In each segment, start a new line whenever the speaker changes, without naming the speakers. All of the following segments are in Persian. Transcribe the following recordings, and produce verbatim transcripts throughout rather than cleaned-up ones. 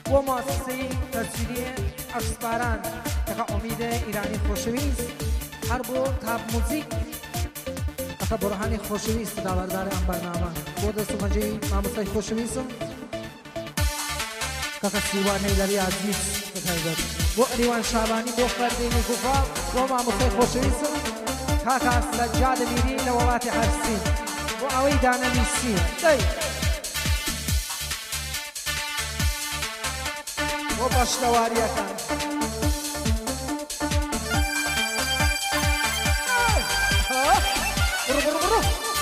بۆ مؤسسەی تەسجیلی ئەفسپاران کەکە ئومیدە ئیرانی خۆشەویست هەر بۆ تاپ موزیک ئەکە بۆڕەهانی خۆشەویست داوەرداری ئەم بەرنامە بۆ دەست و پەنجەی مامۆستای خۆشەویستم کەکە سیوان هەیدەری عەزیز بەتایبەت بۆ ئەلیوان شابانی بۆ فەردینی کوفا بۆ مامۆستای خۆشەویستم کاکا سەجاد میری لە وڵاتی هەرسین بۆ ئەوەی دانەنووسی دەی بۆ بەشتەواریەکان بڕۆ بڕۆ بڕۆ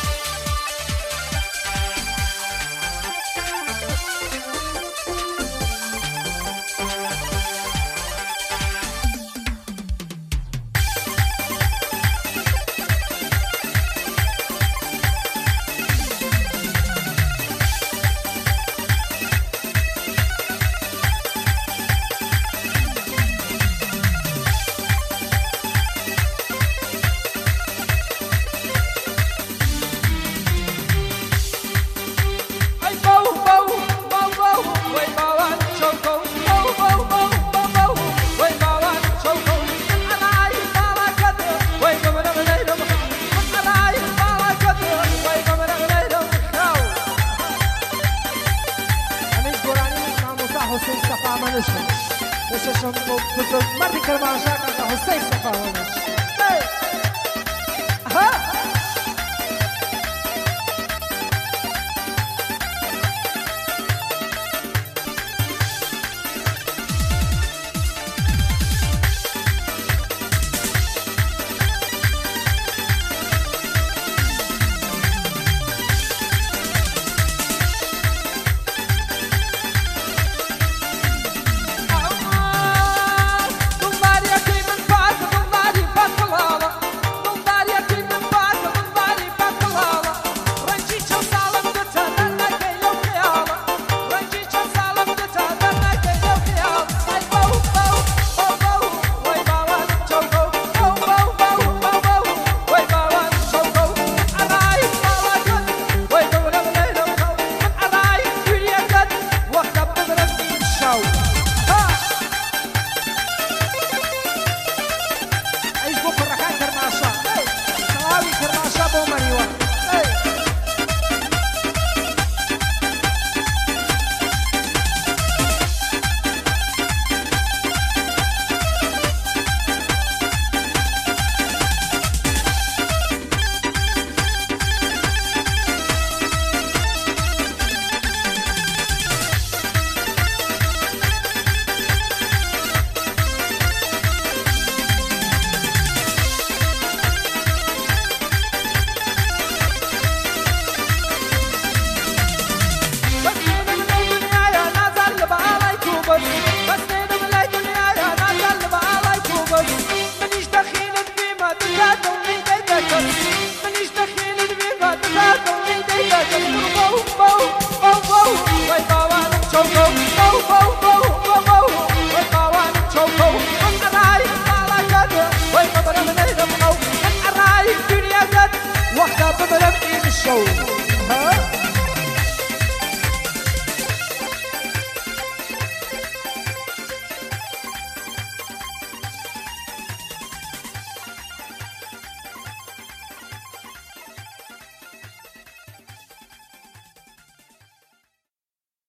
حسين صفا منشن بششم بزرگ مردی کرمانشاه که حسین صفا منشن